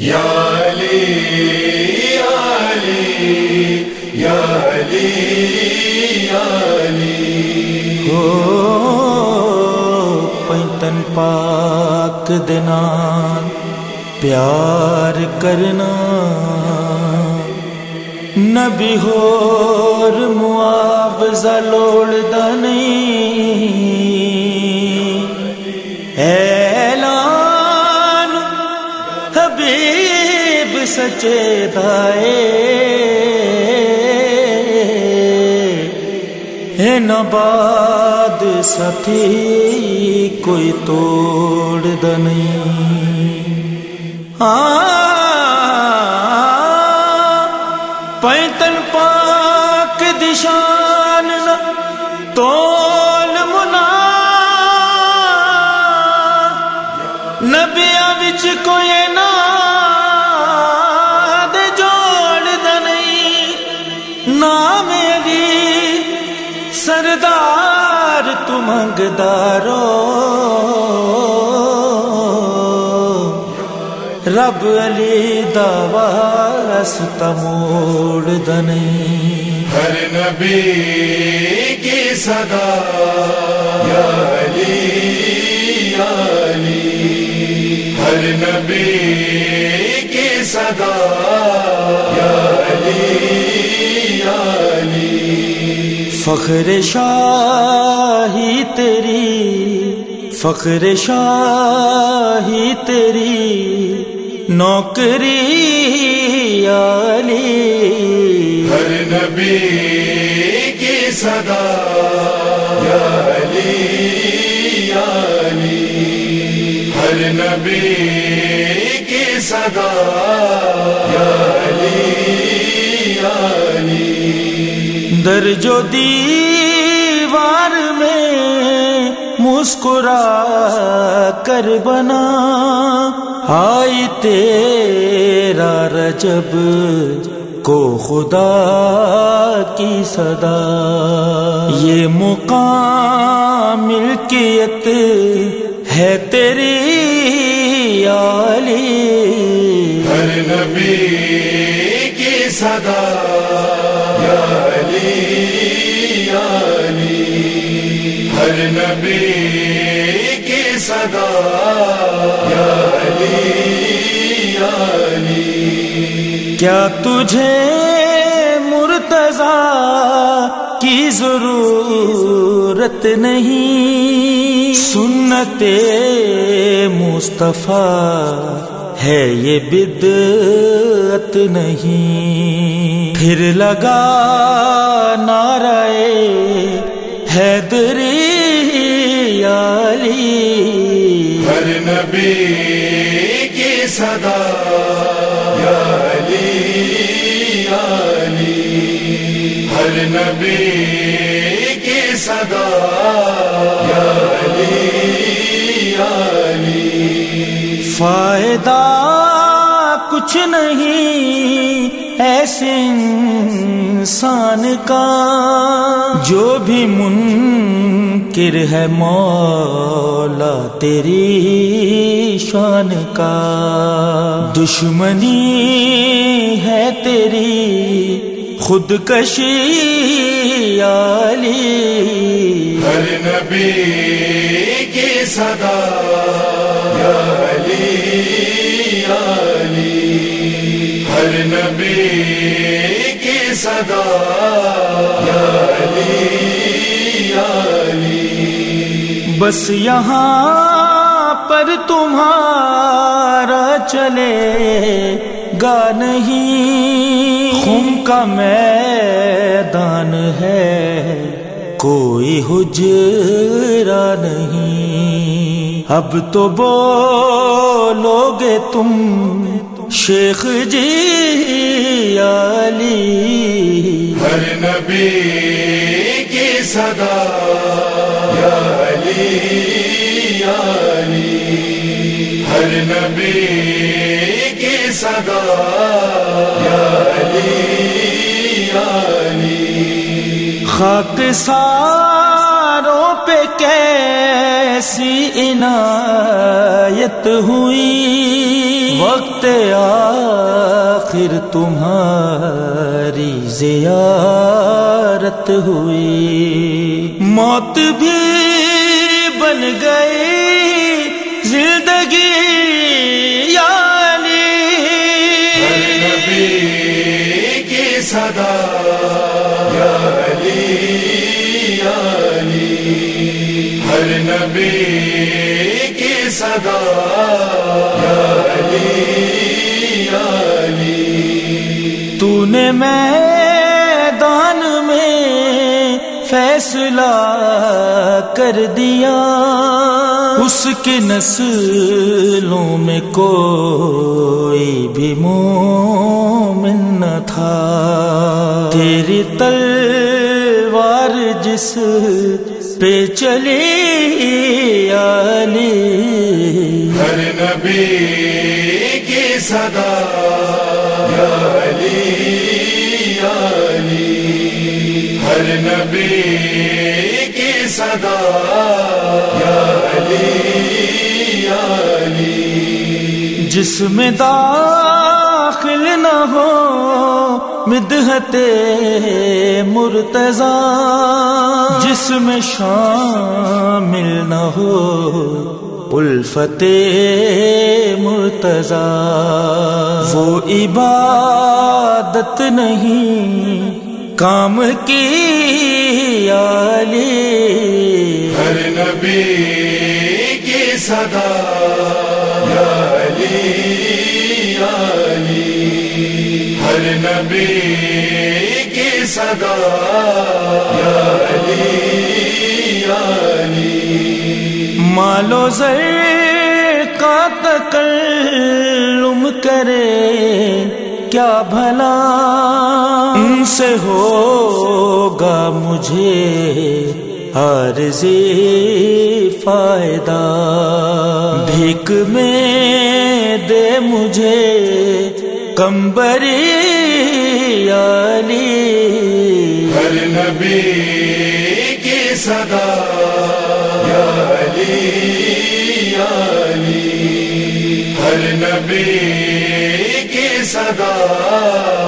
یا علی یا علی یا علی یا علی ہو پینتن پاک دے نال پیار کرنا نبی ہور معاوضہ لوڑدا نہیں اعلان حبیب سچے دائے نباد ساتھی کوئی توڑدا نہیں پینتن پاک دی شان نہ تول منا نبیاں وچ کوئی نہ دے جوڑدا نہیں نام علی سردار تو منگدارو رب علی دا واسطہ موڑدا نہیں ہر نبی کی صدا یا علی یا علی ہر نبی کی صدا یا علی یا علی فخر شاہی تیری فخر شاہی تیری نوکری یا علی ہر نبی کی صدا یا علی یا علی ہر نبی کی صدا یا علی یا علی درج و دیوار میں مسکرا کر بنا آئی تیرا رجب کو خدا کی صدا یہ مقام ملکیت ہے تیری یا علی ہر نبی کی صدا یا علی یا علی ہر نبی کی صدا یا علی یا علی کیا تجھے مرتضی کی ضرورت نہیں سنت مصطفیٰ ہے یہ بدعت نہیں پھر لگا نعرہ حیدری یا علی ہر نبی کی صدا یا علی یا علی ہر نبی کی صدا یا علی یا علی فائدہ کچھ نہیں ایسے انسان کا جو بھی منکر ہے مولا تیری شان کا دشمنی ہے تیری خودکشی یا علی ہر نبی کی صدا یا علی یا علی ہر نبی کی صدا یا علی یا علی بس یہاں پر تمہارا چلے گا نہیں خم کا میدان ہے کوئی حجرا نہیں اب تو بولو گے تم شیخ جی یا علی ہر نبی کی صدا یا علی یا علی ہر نبی کی صدا یا علی یا علی خاک ساروں پہ کیسے ایسی عنایت ہوئی وقت آخر تمہاری زیارت ہوئی موت بھی بن گئی زندگی یا علی ہر نبی کی صدا یا علی یا علی ہر نبی کی صدا یا علی یا علی تو نے میدان میں فیصلہ کر دیا اس کی نسلوں میں کوئی بھی مومن نہ تھا تیری تلوار جس پہ چلی یا علی ہر نبی کی صدا یا علی یا علی ہر نبی کی صدا یا علی یا علی جس میں داخل نہ ہو مدحت مرتضی جس میں شامل نہ ہو الفت مرتضی وہ عبادت نہیں کام کی یا علی ہر نبی کی صدا یا علی یا علی ہر نبی کی صدا یا علی یا علی مال و زر کا تکلم کرے کیا بھلا ان سے ہوگا مجھے عارضی فائدہ بھیک میں دے مجھے کمبری یا علی ہر نبی کی صدا یا علی یا علی ہر نبی کی صدا